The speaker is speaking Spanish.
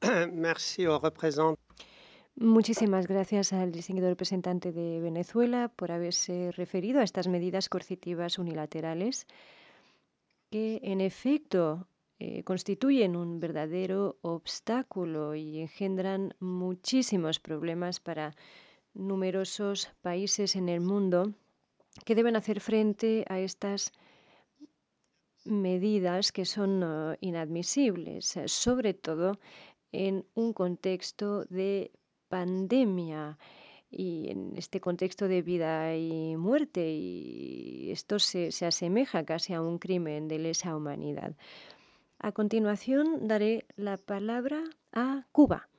Merci aux représentants. Muchísimas gracias al distinguido representante de Venezuela por haberse referido a estas medidas coercitivas unilaterales que, en efecto, constituyen un verdadero obstáculo y engendran muchísimos problemas para numerosos países en el mundo que deben hacer frente a estas medidas que son inadmisibles, sobre todo en un contexto de pandemia y en este contexto de vida y muerte, y esto se asemeja casi a un crimen de lesa humanidad. A continuación daré la palabra a Cuba.